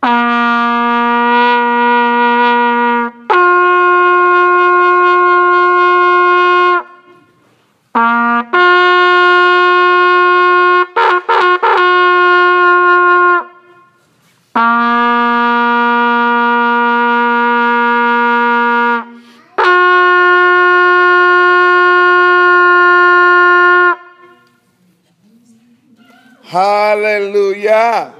Hallelujah.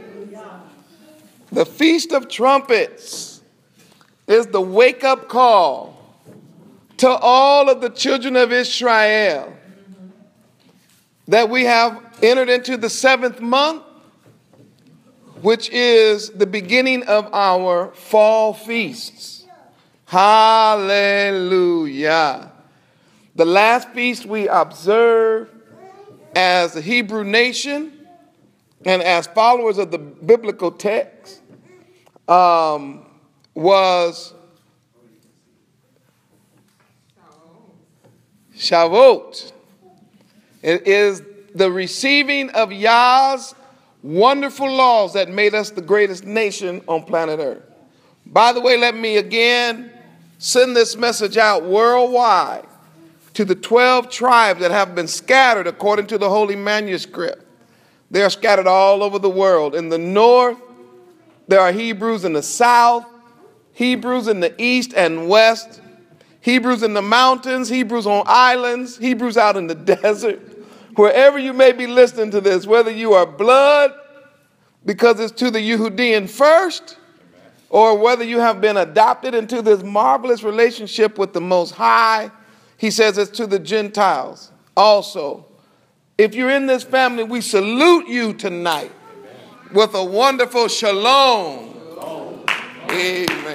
The Feast of Trumpets is the wake-up call to all of the children of Israel that we have entered into the 7th month, which is the beginning of our fall feasts. Hallelujah. The last feast we observed as a Hebrew nation and as followers of the biblical text was Shavuot. It is the receiving of Yah's wonderful laws that made us the greatest nation on planet Earth. By the way, let me again send this message out worldwide to the 12 tribes that have been scattered according to the Holy Manuscript. They are scattered all over the world. In the north, there are Hebrews in the south, Hebrews in the east and west, Hebrews in the mountains, Hebrews on islands, Hebrews out in the desert. Wherever you may be listening to this, whether you are blood, because it's to the Yehudim first, or whether you have been adopted into this marvelous relationship with the Most High, he says it's to the Gentiles also. If you're in this family, we salute you tonight with a wonderful shalom. Amen.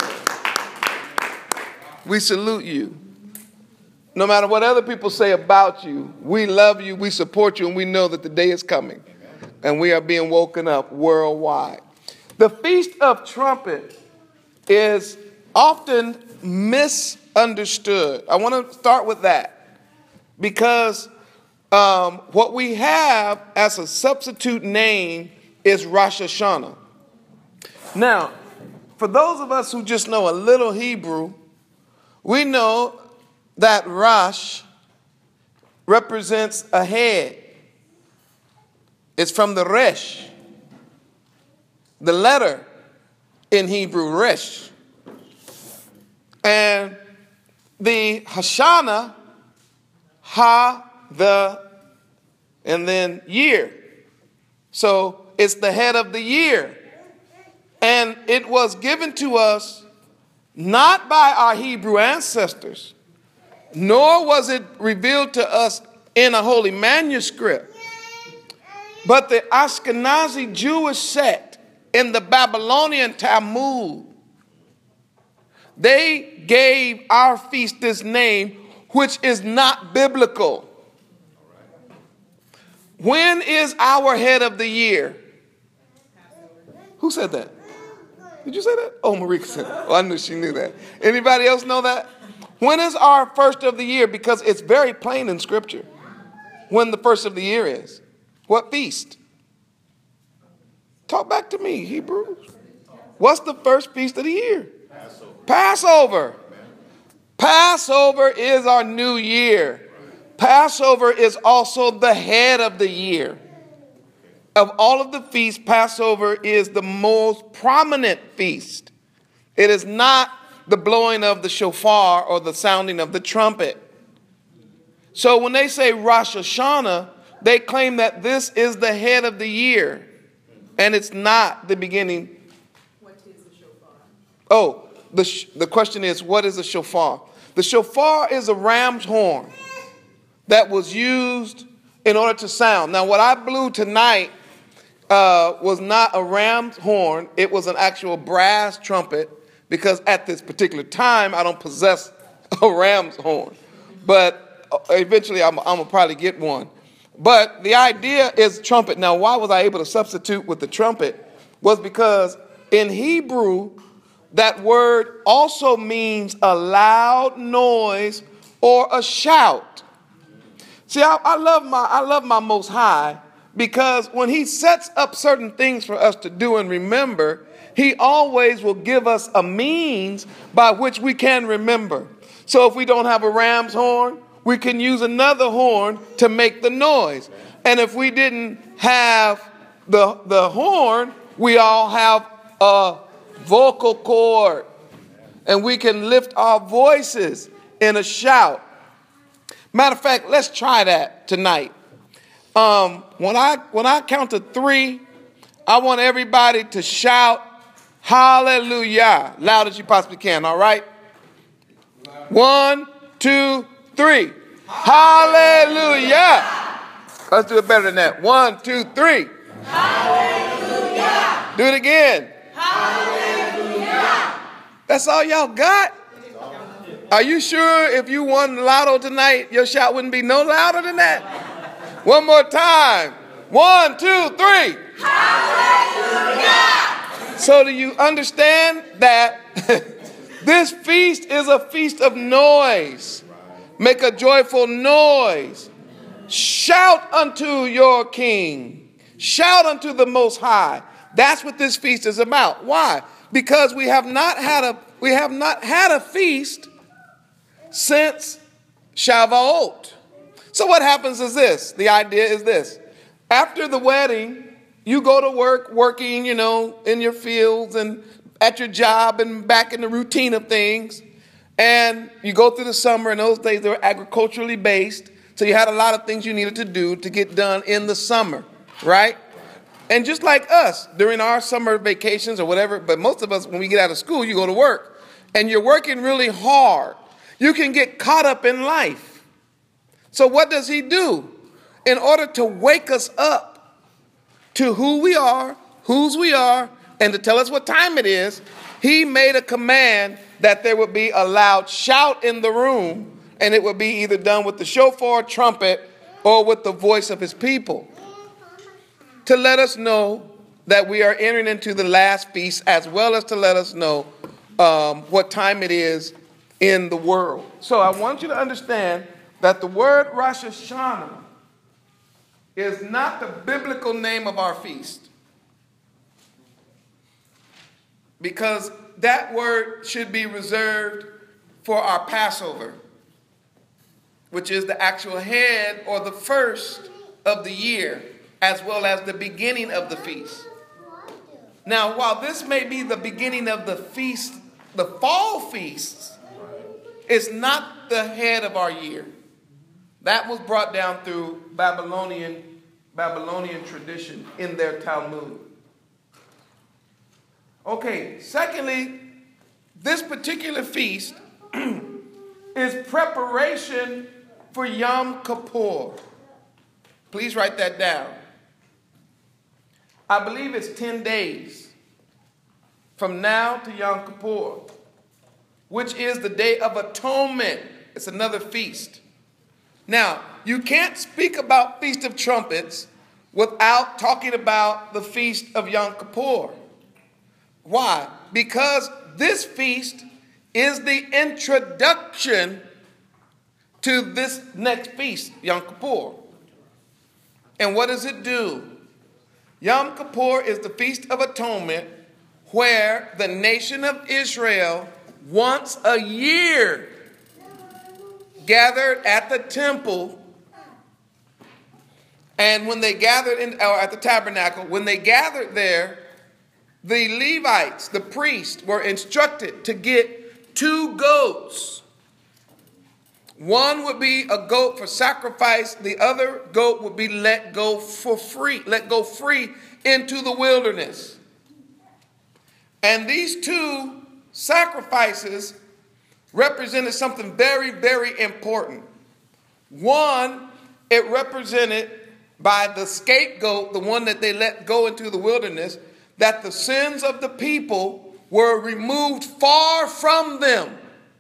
We salute you. No matter what other people say about you, we love you, we support you, and we know that the day is coming. And we are being woken up worldwide. The Feast of Trumpet is often misunderstood. I want to start with that because what we have as a substitute name is Rosh Hashanah. Now, for those of us who just know a little Hebrew, we know that Rosh represents a head. It's from the Resh, the letter in Hebrew, Resh. And the Hashanah, and then year. So it's the head of the year. And it was given to us not by our Hebrew ancestors, nor was it revealed to us in a holy manuscript, but the Ashkenazi Jewish sect in the Babylonian Talmud, they gave our feast this name, which is not biblical. When is our head of the year? Who said that? Did you say that? Oh, Marika said that. Oh, I knew she knew that. Anybody else know that? When is our first of the year? Because it's very plain in Scripture when the first of the year is. What feast? Talk back to me, Hebrews. What's the first feast of the year? Passover. Passover is our new year. Passover is also the head of the year. Of all of the feasts, Passover is the most prominent feast. It is not the blowing of the shofar or the sounding of the trumpet. So when they say Rosh Hashanah, they claim that this is the head of the year, and it's not the beginning. What is a shofar? Oh, the question is, what is a shofar? The shofar is a ram's horn that was used in order to sound. Now, what I blew tonight was not a ram's horn. It was an actual brass trumpet, because at this particular time, I don't possess a ram's horn. But eventually, I'm going to probably get one. But the idea is trumpet. Now, why was I able to substitute with the trumpet? Was because in Hebrew, that word also means a loud noise or a shout. See, I love my Most High, Because when he sets up certain things for us to do and remember, he always will give us a means by which we can remember. So if we don't have a ram's horn, we can use another horn to make the noise. And if we didn't have the horn, we all have a vocal cord. And we can lift our voices in a shout. Matter of fact, let's try that tonight. When I count to 3, I want everybody to shout hallelujah, loud as you possibly can, all right? 1, 2, 3. Hallelujah. Let's do it better than that. 1, 2, 3. Hallelujah. Do it again. Hallelujah. That's all y'all got? Are you sure if you won Lotto tonight, your shout wouldn't be no louder than that? One more time. 1, 2, 3. Hallelujah. So do you understand that this feast is a feast of noise? Make a joyful noise. Shout unto your King. Shout unto the Most High. That's what this feast is about. Why? Because we have not had a feast since Shavuot. So what happens is this. The idea is this. After the wedding, you go to work, working, in your fields and at your job and back in the routine of things. And you go through the summer. In those days, they were agriculturally based. So you had a lot of things you needed to do to get done in the summer, right? And just like us, during our summer vacations or whatever, but most of us, when we get out of school, you go to work. And you're working really hard. You can get caught up in life. So what does he do? In order to wake us up to who we are, whose we are, and to tell us what time it is, he made a command that there would be a loud shout in the room, and it would be either done with the shofar, trumpet, or with the voice of his people, to let us know that we are entering into the last feast, as well as to let us know what time it is in the world. So I want you to understand that the word Rosh Hashanah is not the biblical name of our feast, because that word should be reserved for our Passover, which is the actual head or the first of the year, as well as the beginning of the feast. Now, while this may be the beginning of the feast, the fall feasts, it's not the head of our year. That was brought down through Babylonian tradition in their Talmud. Okay, secondly, this particular feast is preparation for Yom Kippur. Please write that down. I believe it's 10 days from now to Yom Kippur, which is the Day of Atonement. It's another feast. Now, you can't speak about Feast of Trumpets without talking about the Feast of Yom Kippur. Why? Because this feast is the introduction to this next feast, Yom Kippur. And what does it do? Yom Kippur is the Feast of Atonement, where the nation of Israel once a year gathered at the temple, and when they gathered or at the tabernacle, when they gathered there, the Levites, the priests, were instructed to get 2 goats. One would be a goat for sacrifice. The other goat would be let go free into the wilderness. And these 2 sacrifices represented something very, very important. One, it represented by the scapegoat, the one that they let go into the wilderness, that the sins of the people were removed far from them.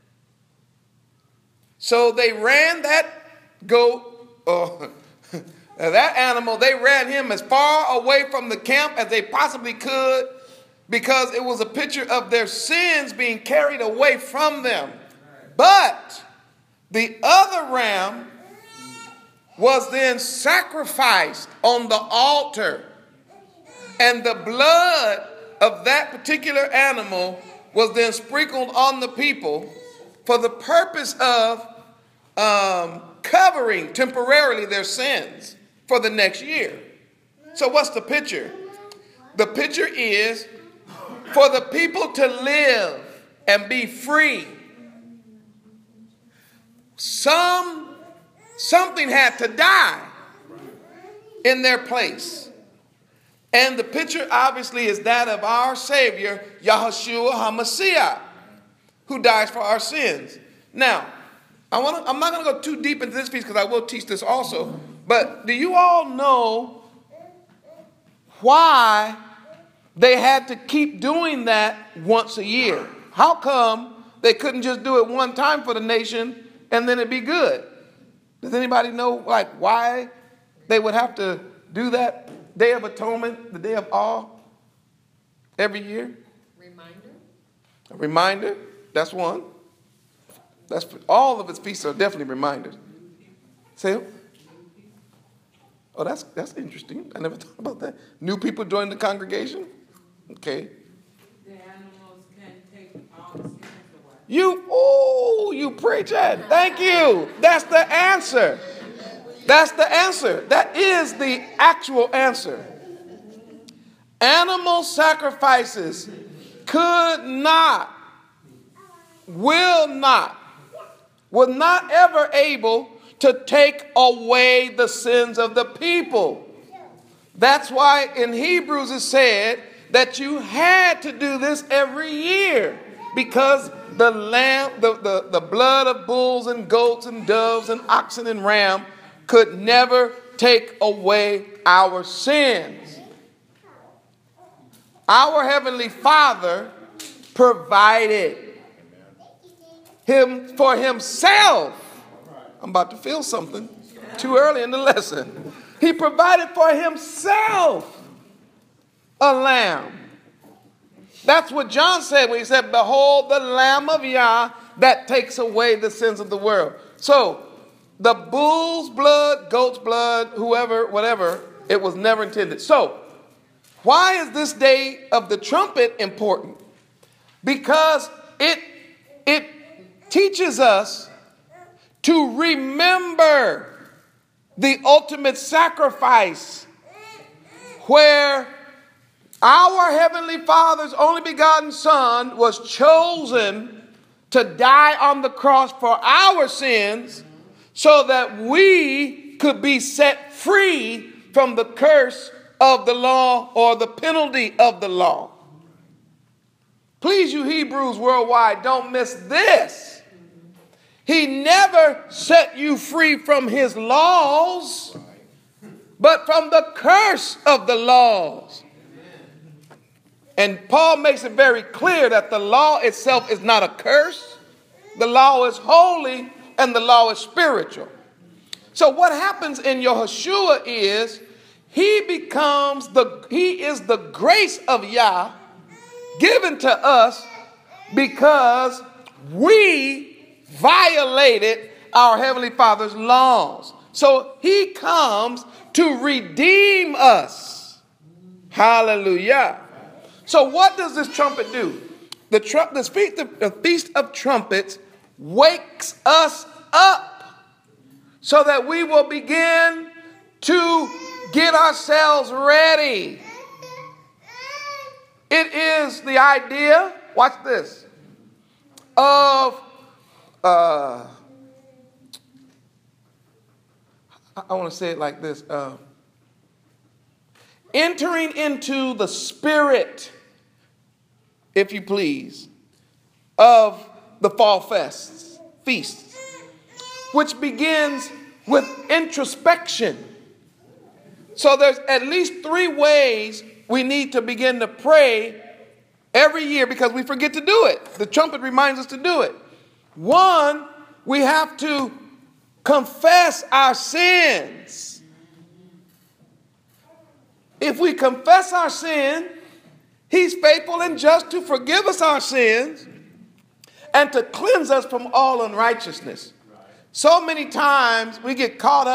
So they ran that goat, that animal, they ran him as far away from the camp as they possibly could, because it was a picture of their sins being carried away from them. But the other ram was then sacrificed on the altar, and the blood of that particular animal was then sprinkled on the people for the purpose of covering temporarily their sins for the next year. So what's the picture? The picture is for the people to live and be free. Something had to die in their place. And the picture obviously is that of our Savior, Yahushua HaMashiach, who dies for our sins. Now, I'm not going to go too deep into this piece because I will teach this also. But do you all know why they had to keep doing that once a year? How come they couldn't just do it one time for the nation and then it'd be good? Does anybody know why they would have to do that Day of Atonement, the Day of Awe, every year? A reminder. That's one. That's all of its feasts are definitely reminders. Say, oh, that's interesting. I never thought about that. New people join the congregation. Okay. The animals can take all sins away. You preach that. Thank you. That's the answer. That's the answer. That is the actual answer. Animal sacrifices could not, was not ever able to take away the sins of the people. That's why in Hebrews it said that you had to do this every year, because the lamb, the blood of bulls and goats and doves and oxen and ram could never take away our sins. Our Heavenly Father provided him for himself. I'm about to feel something too early in the lesson. He provided for himself a lamb. That's what John said when he said, behold the Lamb of Yah that takes away the sins of the world. So the bull's blood, goat's blood, whoever, whatever, it was never intended. So why is this day of the trumpet important? Because it teaches us to remember the ultimate sacrifice where our Heavenly Father's only begotten Son was chosen to die on the cross for our sins so that we could be set free from the curse of the law or the penalty of the law. Please, you Hebrews worldwide, don't miss this. He never set you free from his laws, but from the curse of the laws. And Paul makes it very clear that the law itself is not a curse. The law is holy and the law is spiritual. So what happens in Yahushua is he is the grace of Yah given to us because we violated our Heavenly Father's laws. So he comes to redeem us. Hallelujah. So what does this trumpet do? The Feast of Trumpets wakes us up so that we will begin to get ourselves ready. It is the idea, watch this, of, I want to say it like this, entering into the spirit, if you please, of the fall feasts, which begins with introspection. So there's at least 3 ways we need to begin to pray every year because we forget to do it. The trumpet reminds us to do it. 1, we have to confess our sins. If we confess our sin, he's faithful and just to forgive us our sins and to cleanse us from all unrighteousness. So many times we get caught up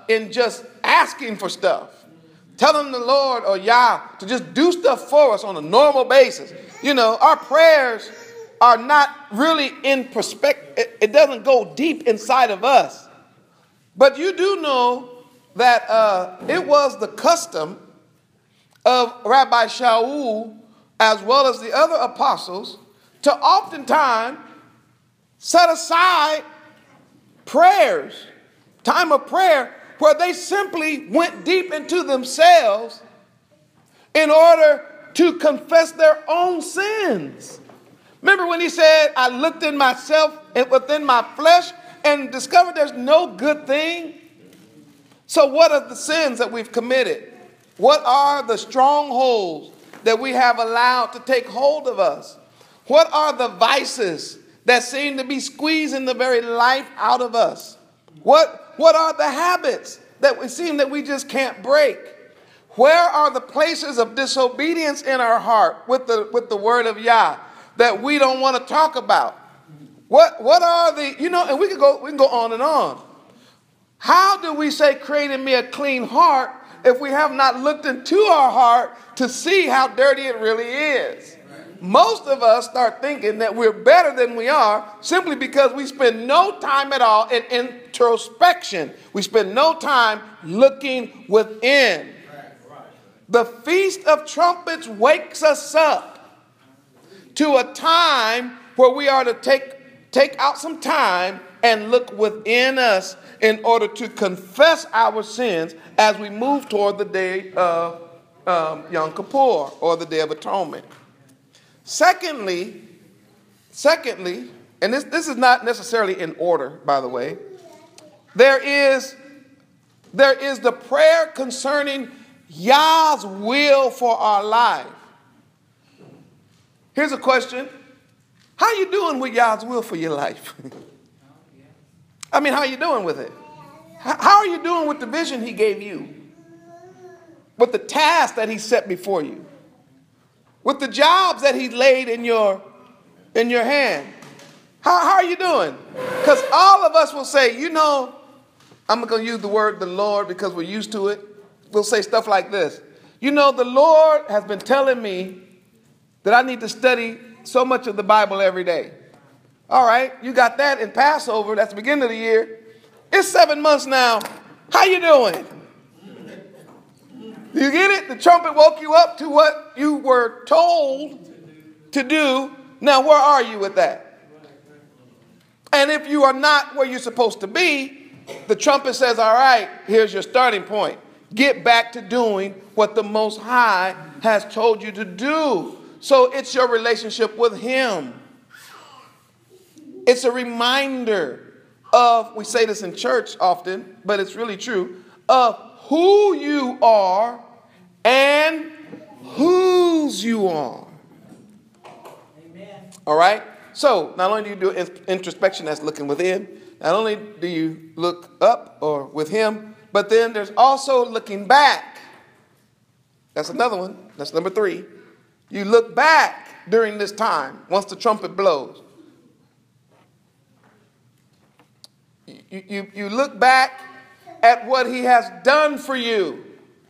in just asking for stuff. Telling the Lord or Yah to just do stuff for us on a normal basis. You know, our prayers are not really in perspective. It doesn't go deep inside of us. But you do know that it was the custom of Rabbi Shaul, as well as the other apostles, to oftentimes set aside prayers, time of prayer, where they simply went deep into themselves in order to confess their own sins. Remember when he said, I looked in myself and within my flesh and discovered there's no good thing? So what are the sins that we've committed? What are the strongholds that we have allowed to take hold of us? What are the vices that seem to be squeezing the very life out of us? What are the habits that we seem that we just can't break? Where are the places of disobedience in our heart with the word of Yah that we don't want to talk about? What are the, and we can go on and on. How do we say, create in me a clean heart, if we have not looked into our heart to see how dirty it really is? Most of us start thinking that we're better than we are simply because we spend no time at all in introspection. We spend no time looking within. The Feast of Trumpets wakes us up to a time where we are to take out some time and look within us in order to confess our sins as we move toward the day of Yom Kippur, or the Day of Atonement. Secondly, and this is not necessarily in order, by the way, there is the prayer concerning Yah's will for our life. Here's a question. How you doing with Yah's will for your life? I mean, how are you doing with it? How are you doing with the vision he gave you? With the task that he set before you? With the jobs that he laid in your hand? How are you doing? Because all of us will say, I'm going to use the word the Lord because we're used to it. We'll say stuff like this. The Lord has been telling me that I need to study so much of the Bible every day. All right, you got that in Passover. That's the beginning of the year. It's 7 months now. How you doing? You get it? The trumpet woke you up to what you were told to do. Now, where are you with that? And if you are not where you're supposed to be, the trumpet says, all right, here's your starting point. Get back to doing what the Most High has told you to do. So it's your relationship with him. It's a reminder of, we say this in church often, but it's really true, of who you are and whose you are. Amen. All right? So not only do you do introspection, that's looking within, not only do you look up or with him, but then there's also looking back. That's another one. That's number 3. You look back during this time, once the trumpet blows. You look back at what he has done for you.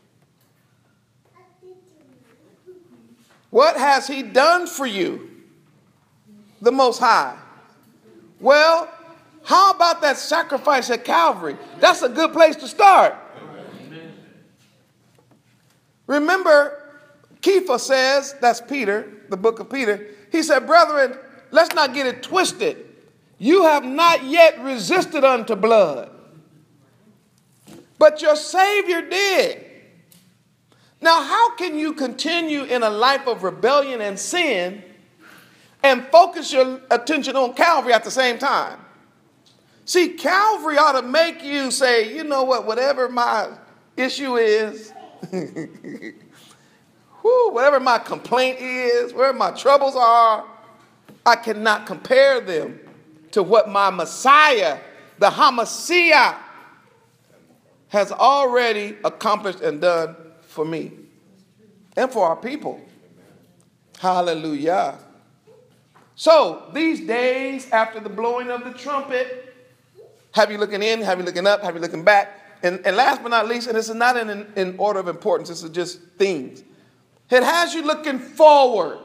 What has he done for you? The Most High. Well, how about that sacrifice at Calvary? That's a good place to start. Remember, Kepha says, that's Peter, the book of Peter, he said, brethren, let's not get it twisted. You have not yet resisted unto blood, but your Savior did. Now, how can you continue in a life of rebellion and sin and focus your attention on Calvary at the same time? See, Calvary ought to make you say, you know what, whatever my issue is, whatever my complaint is, wherever my troubles are, I cannot compare them to what my Messiah, the Hamashiach, has already accomplished and done for me and for our people. Hallelujah. So these days after the blowing of the trumpet, have you looking in, have you looking up, have you looking back? and last but not least, and this is not in order of importance, this is just themes. It has you looking forward.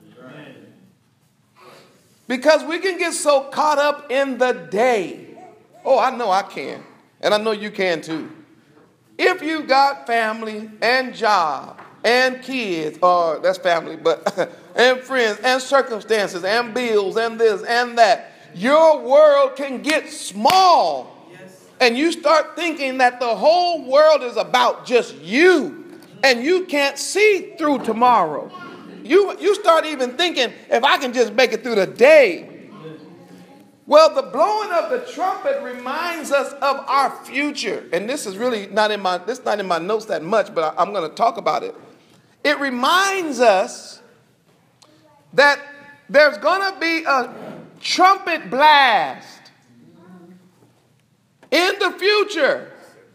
Because we can get so caught up in the day. Oh, I know I can. And I know you can too. If you got family and job and kids, or that's family, but and friends and circumstances and bills and this and that, your world can get small. And you start thinking that the whole world is about just you. And you can't see through tomorrow. You start even thinking, if I can just make it through the day. Well, the blowing of the trumpet reminds us of our future. And this is really not in my notes that much, but I'm going to talk about it. It reminds us that there's going to be a trumpet blast in the future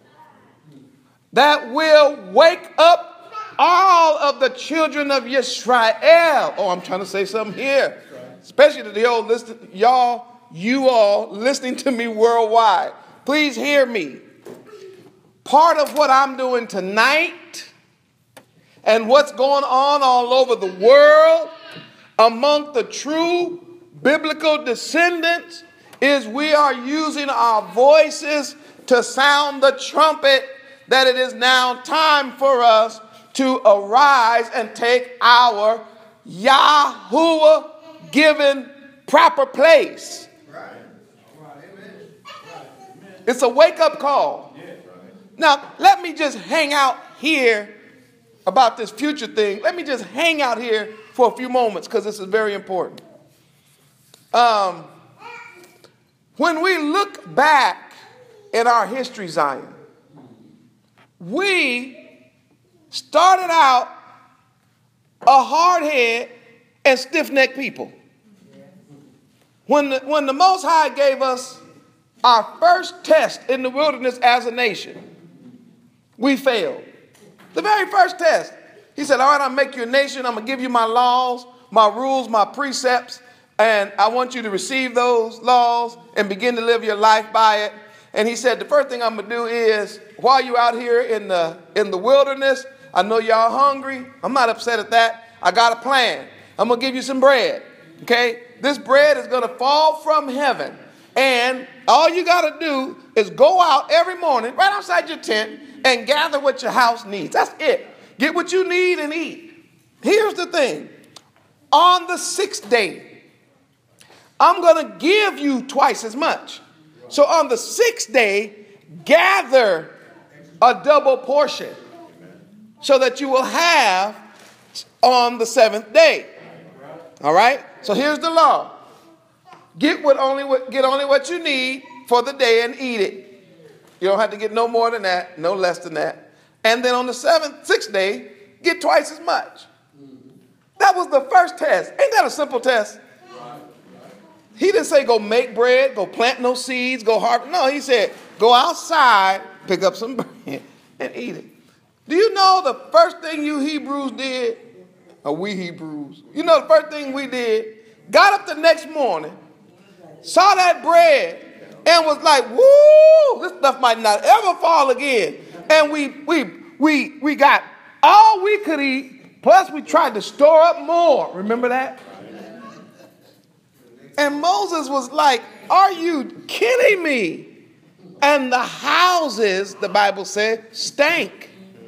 that will wake up all of the children of Yisrael. Oh, I'm trying to say something here. Especially to the old listen, you all listening to me worldwide. Please hear me. Part of what I'm doing tonight and what's going on all over the world among the true biblical descendants is we are using our voices to sound the trumpet that it is now time for us to arise and take our Yahuwah given proper place. It's a wake-up call. Now, let me just hang out here about this future thing. Let me just hang out here for a few moments because this is very important. When we look back in our history, Zion, we started out a hard-head and stiff-necked people. When the Most High gave us our first test in the wilderness as a nation, we failed. The very first test. He said, all right, I'll make you a nation. I'm going to give you my laws, my rules, my precepts, and I want you to receive those laws and begin to live your life by it. And he said, the first thing I'm going to do is, while you're out here in the wilderness, I know y'all hungry. I'm not upset at that. I got a plan. I'm going to give you some bread. Okay? This bread is going to fall from heaven. And all you got to do is go out every morning right outside your tent and gather what your house needs. That's it. Get what you need and eat. Here's the thing. On the 6th day, I'm going to give you twice as much. So on the 6th day, gather a double portion so that you will have on the 7th day. All right? So here's the law. Get only what you need for the day and eat it. You don't have to get no more than that, no less than that. And then on the 6th day, get twice as much. That was the first test. Ain't that a simple test? He didn't say go make bread, go plant no seeds, go harvest. No, he said go outside, pick up some bread, and eat it. Do you know the first thing you Hebrews did? Or we Hebrews. You know the first thing we did? Got up the next morning, saw that bread, and was like, woo, this stuff might not ever fall again. And we got all we could eat, plus we tried to store up more. Remember that? And Moses was like, are you kidding me? And the houses, the Bible said, stank.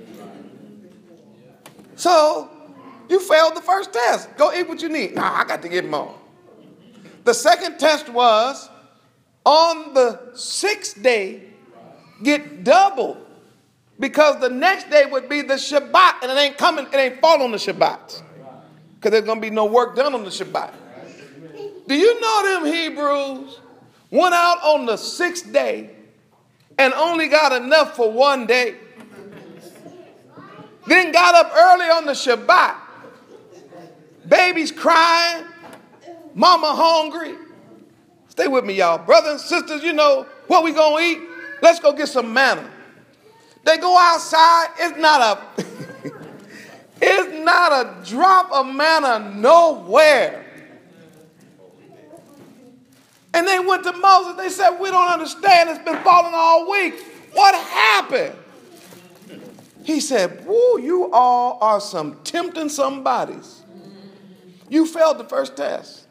So you failed the first test. Go eat what you need. Nah, I got to get more. The second test was on the 6th day, get double. Because the next day would be the Shabbat. And it ain't fall on the Shabbat. Because there's going to be no work done on the Shabbat. Do you know them Hebrews went out on the 6th day and only got enough for one day? Then got up early on the Shabbat. Babies crying. Mama hungry. Stay with me, y'all. Brothers and sisters, you know what we going to eat? Let's go get some manna. They go outside. It's not a drop of manna nowhere. And they went to Moses. They said, we don't understand. It's been falling all week. What happened? He said, woo, you all are some tempting somebodies. You failed the first test.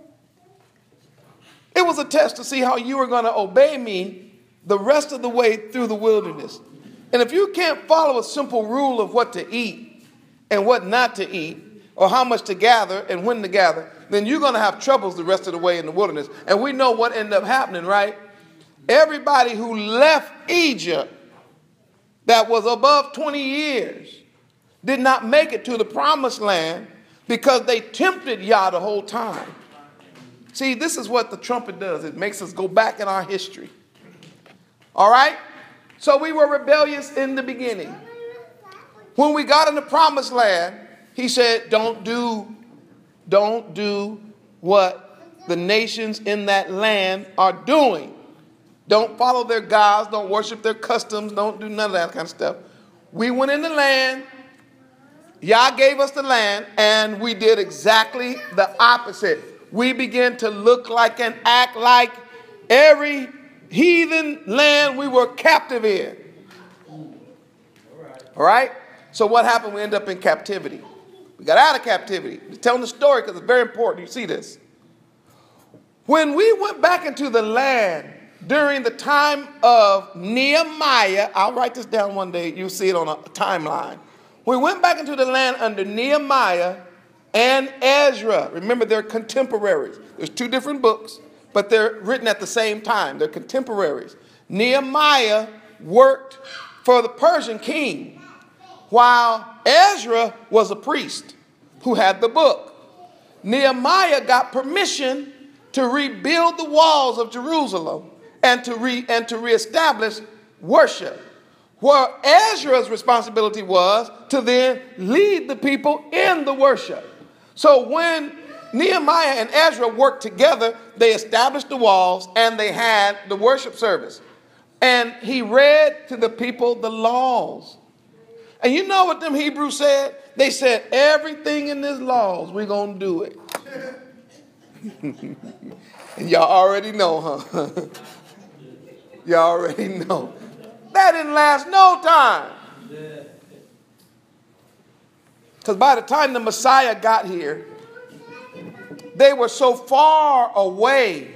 It was a test to see how you were going to obey me the rest of the way through the wilderness. And if you can't follow a simple rule of what to eat and what not to eat, or how much to gather and when to gather, then you're going to have troubles the rest of the way in the wilderness. And we know what ended up happening, right? Everybody who left Egypt that was above 20 years did not make it to the promised land because they tempted Yah the whole time. See, this is what the trumpet does. It makes us go back in our history. All right? So we were rebellious in the beginning. When we got in the promised land, he said, don't do what the nations in that land are doing. Don't follow their gods. Don't worship their customs. Don't do none of that kind of stuff. We went in the land. Yah gave us the land, and we did exactly the opposite. We began to look like and act like every heathen land we were captive in. All right? So what happened? We ended up in captivity. We got out of captivity. I'm telling the story because it's very important. You see this. When we went back into the land during the time of Nehemiah, I'll write this down one day. You'll see it on a timeline. We went back into the land under Nehemiah and Ezra. Remember, they're contemporaries. There's two different books, but they're written at the same time. They're contemporaries. Nehemiah worked for the Persian king, while Ezra was a priest who had the book. Nehemiah got permission to rebuild the walls of Jerusalem and to reestablish worship, where Ezra's responsibility was to then lead the people in the worship. So when Nehemiah and Ezra worked together, they established the walls and they had the worship service. And he read to the people the laws. And you know what them Hebrews said? They said, everything in this laws, we're going to do it. And y'all already know, huh? Y'all already know. That didn't last no time. Because by the time the Messiah got here, they were so far away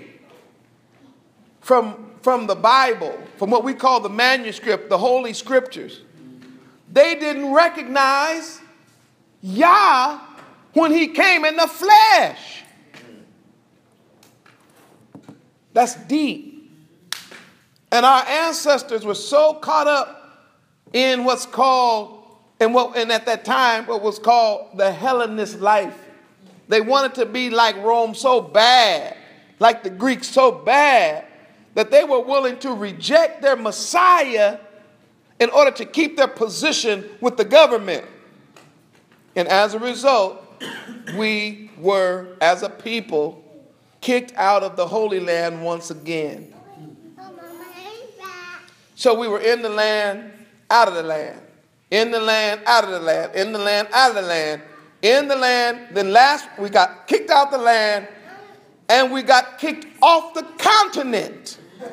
from the Bible, from what we call the manuscript, the Holy Scriptures. They didn't recognize Yah when he came in the flesh. That's deep. And our ancestors were so caught up in what's called, and at that time, what was called the Hellenist life. They wanted to be like Rome so bad, like the Greeks so bad, that they were willing to reject their Messiah in order to keep their position with the government. And as a result, we were, as a people, kicked out of the Holy Land once again. So we were in the land, out of the land. In the land, out of the land. In the land, out of the land. In the land. Then last, we got kicked out the land, and we got kicked off the continent.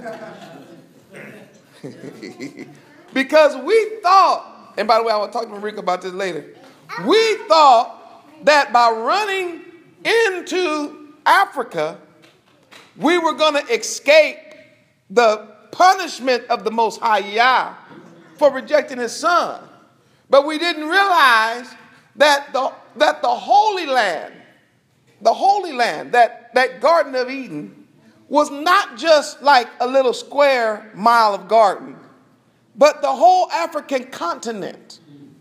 Because we thought, and by the way, I will talk to Marika about this later. We thought that by running into Africa, we were going to escape the punishment of the Most High Yah for rejecting his son. But we didn't realize that the Holy Land, that Garden of Eden, was not just like a little square mile of garden, but the whole African continent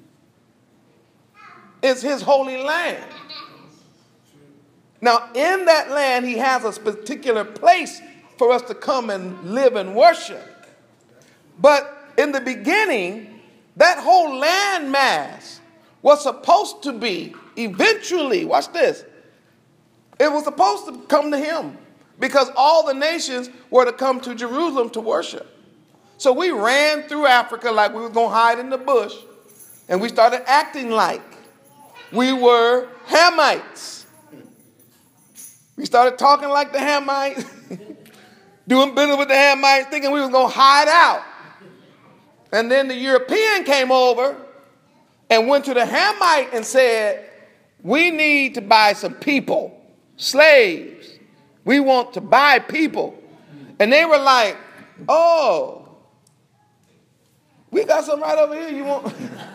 is his holy land. Now, in that land, he has a particular place for us to come and live and worship. But in the beginning, that whole land mass was supposed to be eventually, watch this, it was supposed to come to him because all the nations were to come to Jerusalem to worship. So we ran through Africa like we were going to hide in the bush, and we started acting like we were Hamites. We started talking like the Hamites, doing business with the Hamites, thinking we was going to hide out. And then the European came over and went to the Hamite and said, we need to buy some people, slaves. We want to buy people. And they were like, oh, we got some right over here. You want?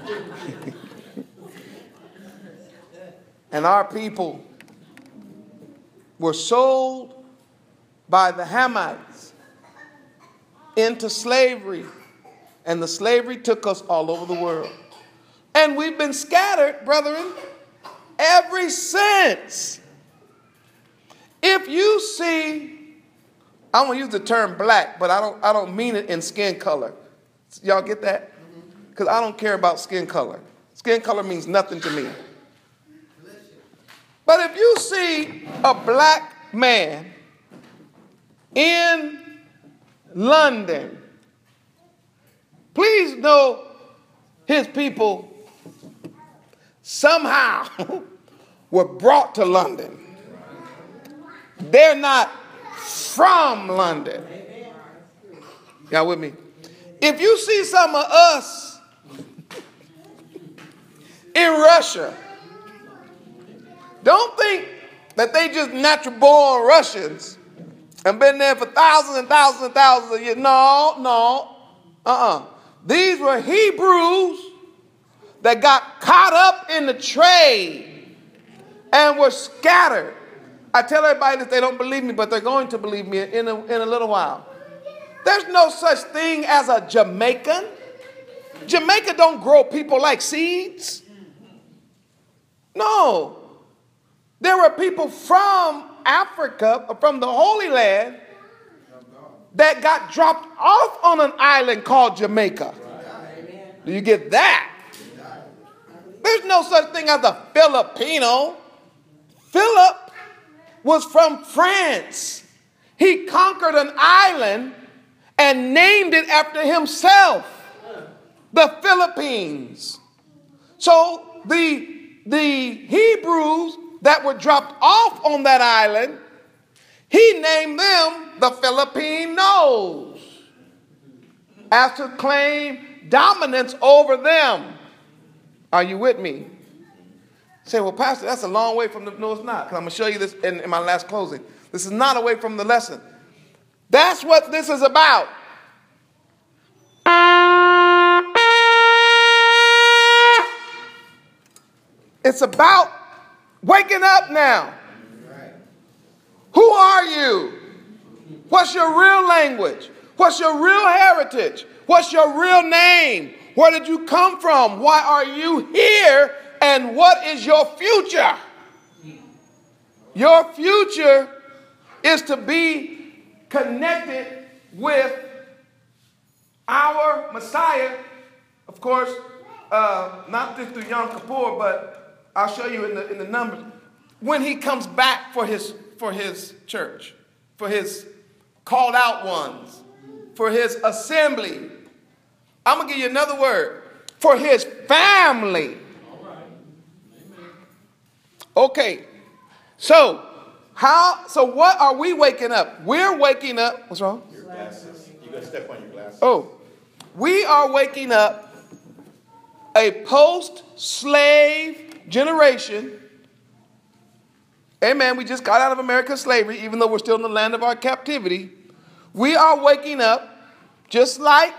And our people were sold by the Hamites into slavery. And the slavery took us all over the world. And we've been scattered, brethren, ever since. If you see, I'm going to use the term black, but I don't mean it in skin color. Y'all get that? Because I don't care about skin color. Skin color means nothing to me. But if you see a black man in London, please know his people somehow were brought to London. They're not from London. Y'all with me? If you see some of us in Russia, don't think that they just natural born Russians and been there for thousands and thousands and thousands of years. No. These were Hebrews that got caught up in the trade and were scattered. I tell everybody that they don't believe me, but they're going to believe me in a little while. There's no such thing as a Jamaican. Jamaica don't grow people like seeds. No. There were people from Africa, from the Holy Land, that got dropped off on an island called Jamaica. Do you get that? There's no such thing as a Filipino. Philip was from France. He conquered an island and named it after himself, the Philippines. So the Hebrews that were dropped off on that island, he named them the Filipinos as to claim dominance over them. Are you with me? Say, well, Pastor, that's a long way from the... No, it's not. Because I'm going to show you this in my last closing. This is not away from the lesson. That's what this is about. It's about waking up now. Who are you? What's your real language? What's your real heritage? What's your real name? Where did you come from? Why are you here? And what is your future? Your future is to be connected with our Messiah. Of course, not just through Yom Kippur, but I'll show you in the numbers. When he comes back for his church, for his called out ones, for his assembly. I'm going to give you another word. For his family. Okay. So what are we waking up? We're waking up. What's wrong? Your glasses. You got to step on your glasses. Oh. We are waking up a post-slave generation. Amen. We just got out of America's slavery, even though we're still in the land of our captivity. We are waking up just like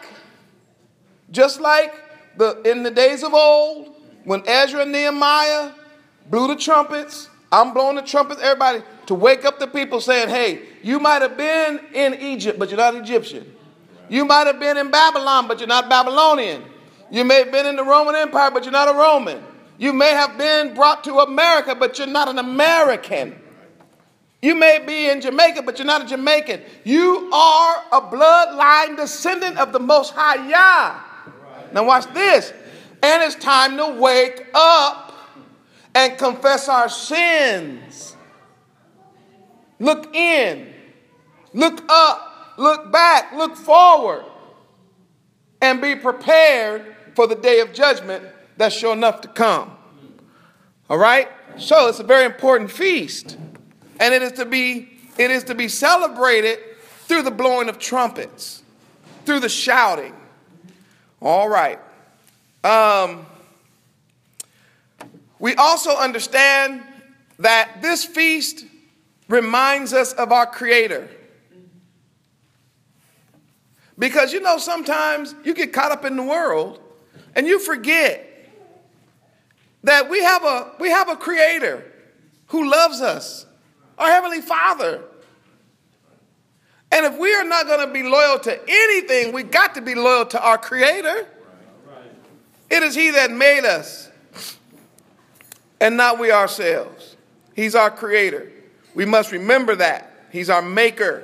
in the days of old, when Ezra and Nehemiah blew the trumpets. I'm blowing the trumpets, everybody, to wake up the people saying, hey, you might have been in Egypt, but you're not Egyptian. You might have been in Babylon, but you're not Babylonian. You may have been in the Roman Empire, but you're not a Roman. You may have been brought to America, but you're not an American. You may be in Jamaica, but you're not a Jamaican. You are a bloodline descendant of the Most High Yah. Now watch this. And it's time to wake up and confess our sins. Look in, look up, look back, look forward, and be prepared for the day of judgment that's sure enough to come. All right? So it's a very important feast. And it is to be celebrated through the blowing of trumpets, through the shouting. All right. We also understand that this feast reminds us of our Creator. Because sometimes you get caught up in the world and you forget that we have a Creator who loves us, our Heavenly Father. And if we are not going to be loyal to anything, we got to be loyal to our Creator. It is He that made us and not we ourselves. He's our Creator. We must remember that. He's our Maker.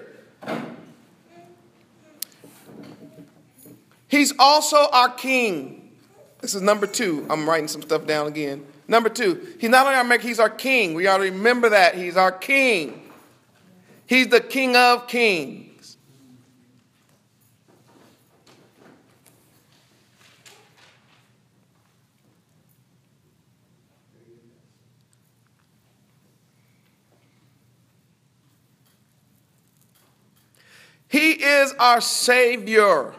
He's also our King. This is number 2. I'm writing some stuff down again. Number 2, He's not only our Maker, He's our King. We ought to remember that. He's our King. He's the King of Kings. He is our Savior.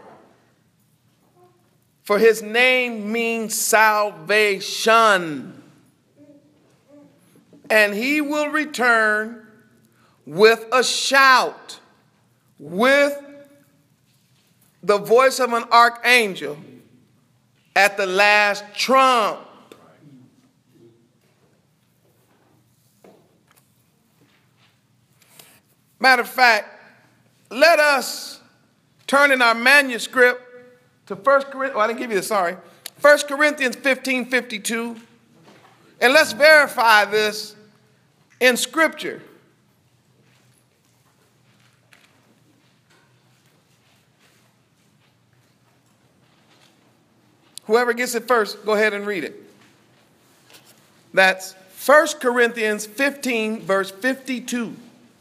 For His name means salvation. And He will return with a shout, with the voice of an archangel at the last trump. Matter of fact, let us turn in our manuscript to 1 Corinthians, I didn't give you this, sorry. 1 Corinthians 15:52. And let's verify this in Scripture. Whoever gets it first, go ahead and read it. That's 1 Corinthians 15, verse 52.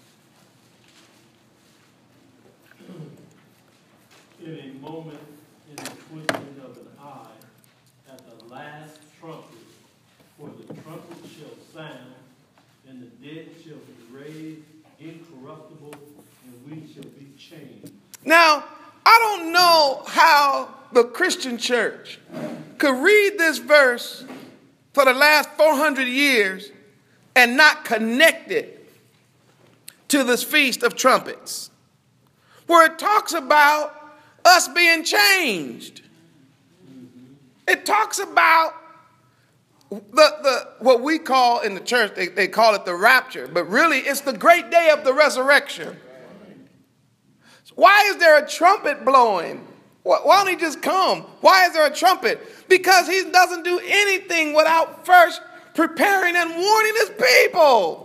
In a moment, in the twinkling of an eye, at the last trumpet, for the trumpet shall sound, and the dead shall be raised incorruptible, and we shall be changed. Now, I don't know how the Christian church could read this verse for the last 400 years and not connect it to this Feast of Trumpets, where it talks about us being changed. It talks about the what we call in the church, they call it the rapture, but really it's the great day of the resurrection. Why is there a trumpet blowing? Why don't He just come? Why is there a trumpet? Because He doesn't do anything without first preparing and warning His people.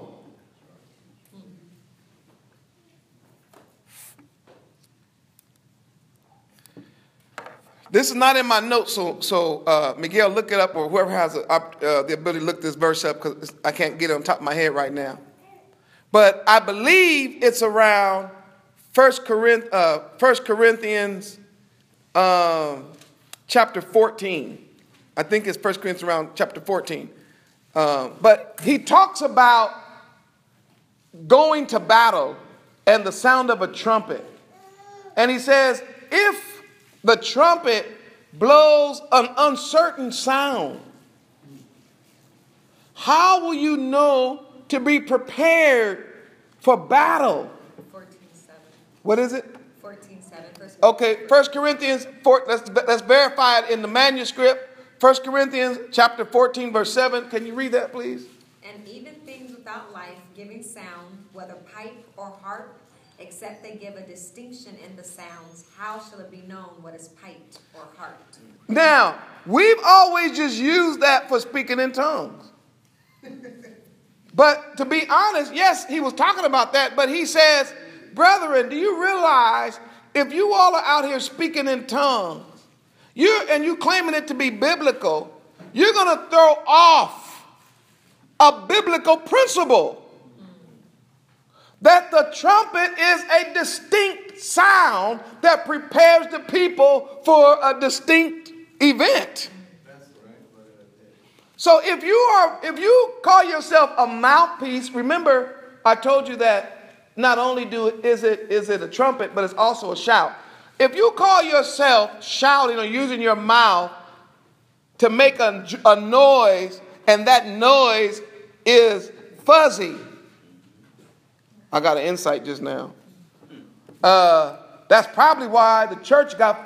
This is not in my notes, so Miguel, look it up, or whoever has the ability to look this verse up, because I can't get it on top of my head right now. But I believe it's around 1 Corinthians chapter 14. I think it's 1 Corinthians around chapter 14. But he talks about going to battle and the sound of a trumpet. And he says, if the trumpet blows an uncertain sound, how will you know to be prepared for battle? 14:7. What is it? 14:7. Okay, 1 Corinthians 4, let's verify it in the manuscript. 1 Corinthians chapter 14, verse 7. Can you read that, please? And even things without life giving sound, whether pipe or harp, except they give a distinction in the sounds, how shall it be known what is piped or harped? Now, we've always just used that for speaking in tongues. But to be honest, yes, he was talking about that, but he says, brethren, do you realize if you all are out here speaking in tongues, you claiming it to be biblical, you're going to throw off a biblical principle. That the trumpet is a distinct sound that prepares the people for a distinct event. So if you call yourself a mouthpiece, remember I told you that not only is it a trumpet, but it's also a shout. if you call yourself shouting or using your mouth to make a noise, and that noise is fuzzy, I got an insight just now. That's probably why the church got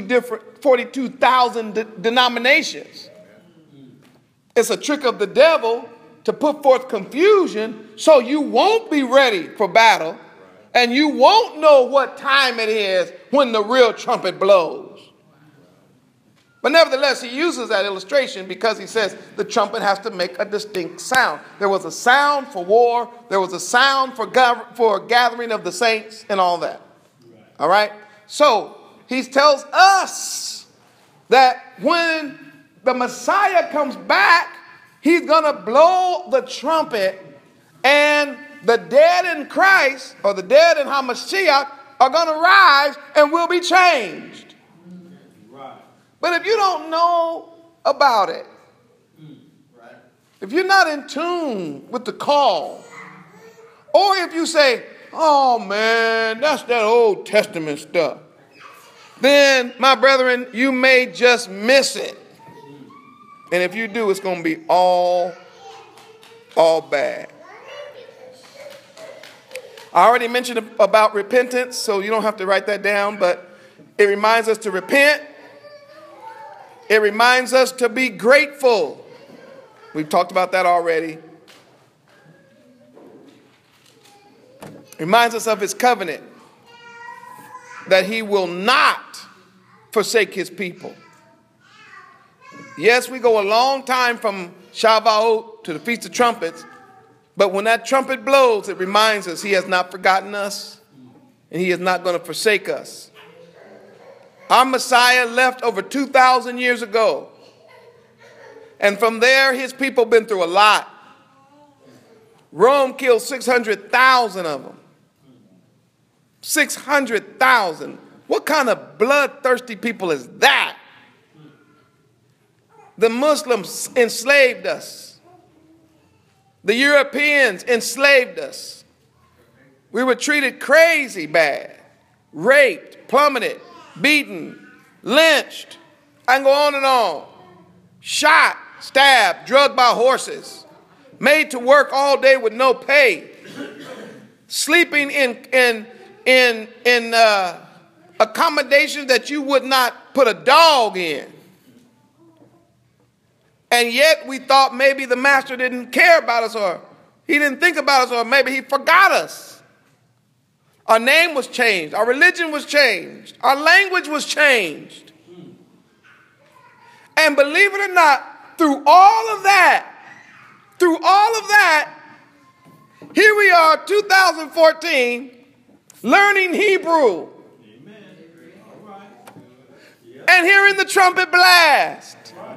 42,000 denominations. It's a trick of the devil to put forth confusion so you won't be ready for battle and you won't know what time it is when the real trumpet blows. But nevertheless, he uses that illustration because he says the trumpet has to make a distinct sound. There was a sound for war. There was a sound for gathering of the saints and all that. All right? So he tells us that when the Messiah comes back, he's going to blow the trumpet, and the dead in Christ, or the dead in Hamashiach, are going to rise and will be changed. But if you don't know about it, if you're not in tune with the call, or if you say, oh man, that's that Old Testament stuff, then, my brethren, you may just miss it. And if you do, it's going to be all bad. I already mentioned about repentance, so you don't have to write that down, but it reminds us to repent. It reminds us to be grateful. We've talked about that already. It reminds us of his covenant, that he will not forsake his people. Yes, we go a long time from Shavuot to the Feast of Trumpets, but when that trumpet blows, it reminds us he has not forgotten us, and he is not going to forsake us. Our Messiah left over 2,000 years ago, and from there, his people been through a lot. Rome killed 600,000 of them. 600,000. What kind of bloodthirsty people is that? The Muslims enslaved us. The Europeans enslaved us. We were treated crazy bad. Raped, plummeted, beaten, lynched. I can go on and on. Shot, stabbed, drugged by horses. Made to work all day with no pay. Sleeping in accommodations that you would not put a dog in. And yet we thought maybe the master didn't care about us, or he didn't think about us, or maybe he forgot us. Our name was changed. Our religion was changed. Our language was changed. And believe it or not, through all of that, here we are, 2014, learning Hebrew. And hearing the trumpet blast.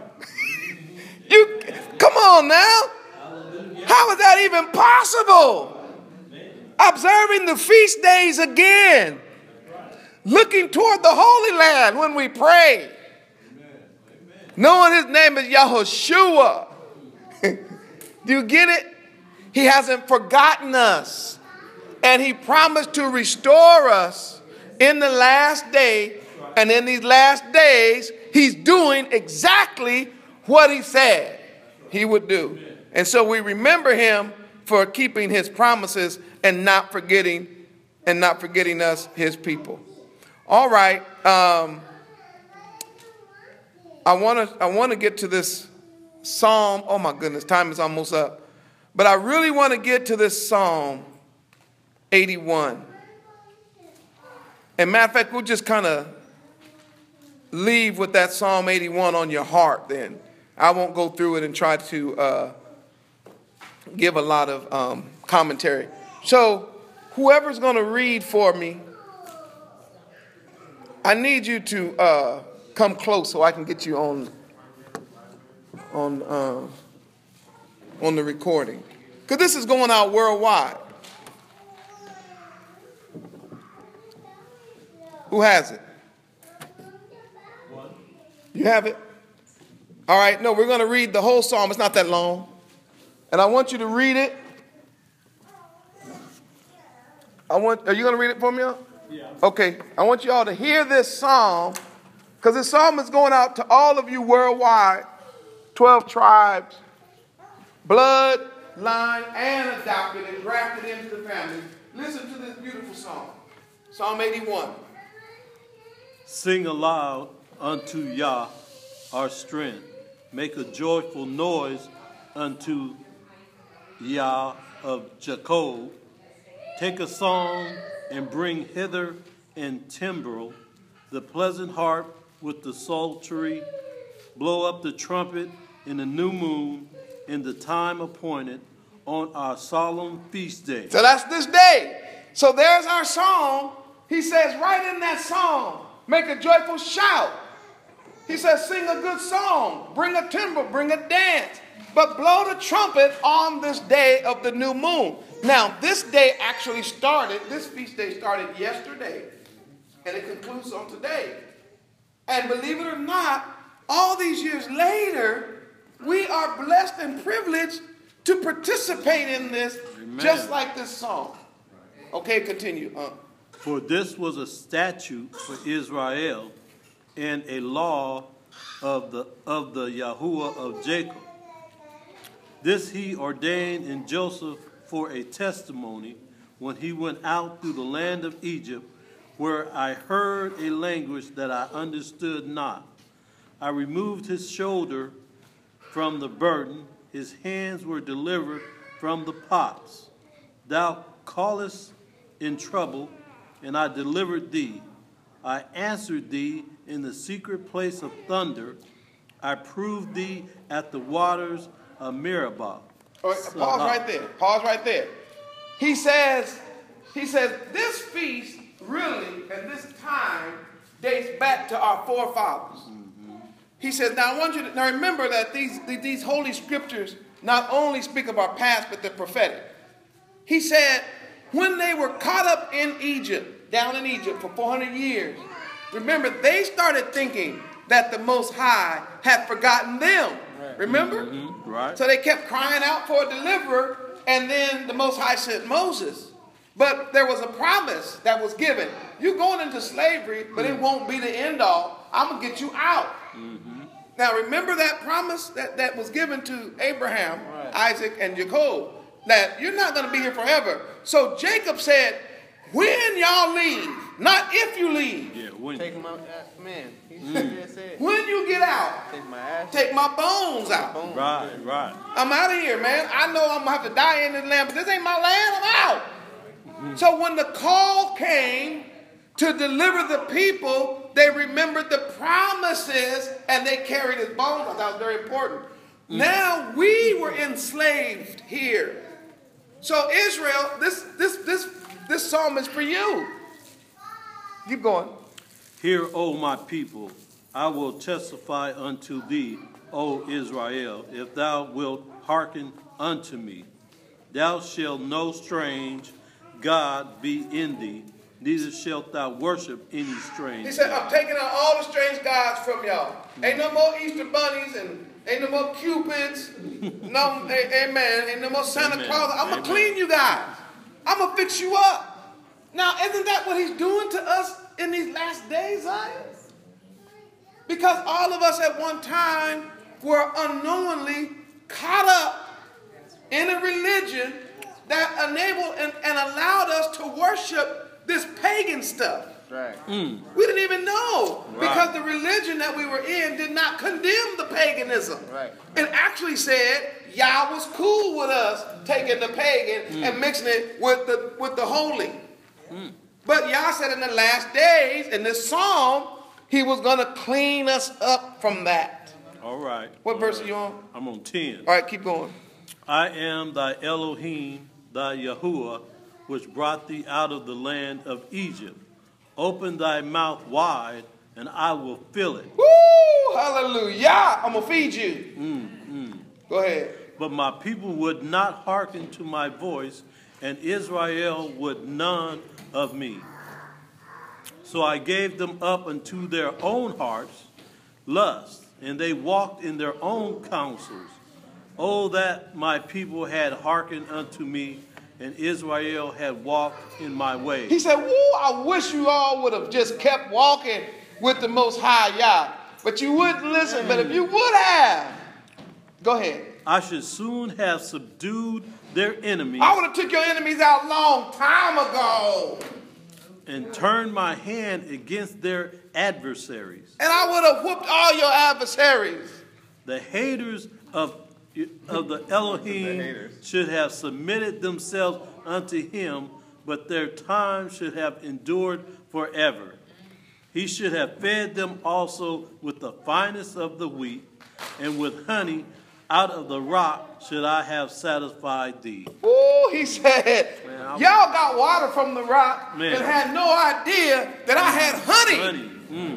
Come on now. How is that even possible? Observing the feast days again. Looking toward the Holy Land when we pray. Knowing his name is Yahushua. Do you get it? He hasn't forgotten us. And he promised to restore us in the last day. And in these last days, he's doing exactly what he said he would do. And so we remember him for keeping his promises and not forgetting us, his people. All right. I want to get to this Psalm. Oh my goodness, time is almost up. But I really want to get to this Psalm 81. And matter of fact, we'll just kind of leave with that Psalm 81 on your heart then. I won't go through it and try to give a lot of commentary. So whoever's going to read for me, I need you to come close so I can get you on the recording. Because this is going out worldwide. Who has it? You have it? All right. No, we're going to read the whole psalm. It's not that long. And I want you to read it. Are you going to read it for me? Okay, I want you all to hear this psalm, because this psalm is going out to all of you worldwide, 12 tribes, blood, line, and adopted and grafted into the family. Listen to this beautiful song. Psalm 81. Sing aloud unto Yah, our strength. Make a joyful noise unto Yah of Jacob. Take a song and bring hither in timbrel the pleasant harp with the psaltery. Blow up the trumpet in the new moon in the time appointed on our solemn feast day. So that's this day. So there's our song. He says right in that song, make a joyful shout. He says sing a good song, bring a timbrel, bring a dance, but blow the trumpet on this day of the new moon. Now, this day actually started, this feast day started yesterday, and it concludes on today. And believe it or not, all these years later, we are blessed and privileged to participate in this. Amen. Just like this song. Okay, continue. For this was a statute for Israel and a law of the Yahuwah of Jacob. This he ordained in Joseph for a testimony when he went out through the land of Egypt, where I heard a language that I understood not. I removed his shoulder from the burden, his hands were delivered from the pots. Thou callest in trouble, and I delivered thee. I answered thee in the secret place of thunder. I proved thee at the waters of Meribah. All right, pause right there. Pause right there. He says, this feast really, and this time, dates back to our forefathers. Mm-hmm. He says, now I want you to now remember that these holy scriptures not only speak of our past, but they're prophetic. He said, when they were caught up in Egypt, down in Egypt for 400 years, remember, they started thinking that the Most High had forgotten them. Right. Remember? Mm-hmm. Right. So they kept crying out for a deliverer, and then the Most High sent Moses. But there was a promise that was given. You're going into slavery, but it won't be the end all. I'm going to get you out. Mm-hmm. Now, remember that promise that was given to Abraham, right, Isaac, and Jacob, that you're not going to be here forever. So Jacob said, when y'all leave, not if you leave. Yeah, when. Take my man. When you get out, take my bones out. Right. I'm out of here, man. I know I'm going to have to die in this land, but this ain't my land. I'm out. Mm-hmm. So when the call came to deliver the people, they remembered the promises and they carried his bones. I thought that was very important. Mm-hmm. Now we were enslaved here. So Israel, this psalm is for you. Keep going. Hear, O my people, I will testify unto thee, O Israel, if thou wilt hearken unto me. Thou shalt no strange God be in thee, neither shalt thou worship any strange. He said, I'm taking out all the strange gods from y'all. Ain't no more Easter bunnies and ain't no more Cupids. No, amen. Ain't no more Santa Claus. I'm going to clean you guys. I'm going to fix you up. Now, isn't that what he's doing to us in these last days, Zion? Because all of us at one time were unknowingly caught up in a religion that enabled and allowed us to worship this pagan stuff. Right. We didn't even know, because the religion that we were in did not condemn the paganism. Right. It actually said Yah was cool with us taking the pagan and mixing it with the holy. But Yah said in the last days, in this psalm, he was going to clean us up from that. All right. What verse are you on? I'm on 10. All right, keep going. I am thy Elohim, thy Yahuwah, which brought thee out of the land of Egypt. Open thy mouth wide, and I will fill it. Woo! Hallelujah! I'm going to feed you. Go ahead. But my people would not hearken to my voice, and Israel would none of me. So I gave them up unto their own hearts, lust, and they walked in their own counsels. Oh, that my people had hearkened unto me, and Israel had walked in my way. He said, woo, I wish you all would have just kept walking with the Most High Yah. But you wouldn't listen. But if you would have, go ahead. I should soon have subdued their enemies I would have took your enemies out long time ago. and turned my hand against their adversaries. And I would have whooped all your adversaries. The haters of the Elohim should have submitted themselves unto him, but their time should have endured forever. He should have fed them also with the finest of the wheat, and with honey out of the rock should I have satisfied thee. Ooh, he said, Man, y'all got water from the rock Man. and had no idea that I had honey.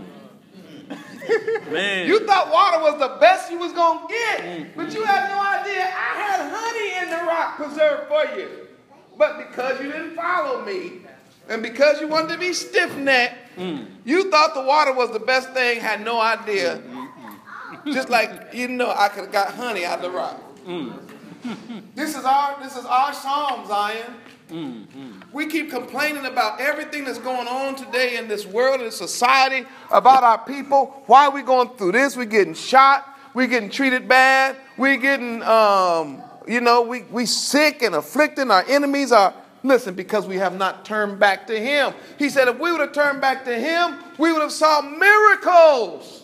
Man. You thought water was the best you was going to get, but you had no idea I had honey in the rock preserved for you. But because you didn't follow me, and because you wanted to be stiff-necked, you thought the water was the best thing, had no idea. Just like, you know, I could have got honey out of the rock. This is our psalm, Zion. We keep complaining about everything that's going on today in this world, in society, about our people. Why are we going through this? We're getting shot. We're getting treated bad. We're getting, we sick and afflicted. Our enemies are, listen, because we have not turned back to him. He said if we would have turned back to him, we would have saw miracles.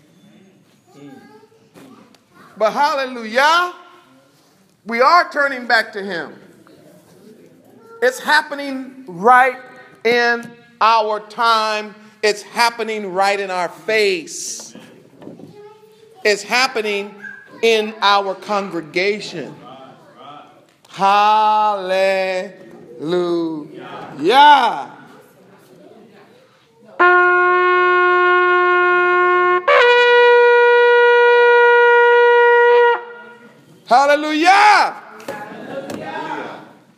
But hallelujah, we are turning back to him. It's happening right in our time. It's happening right in our face. It's happening in our congregation. Hallelujah. Hallelujah.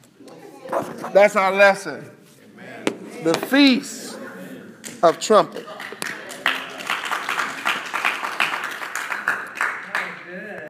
That's our lesson. The Feast of Trumpets.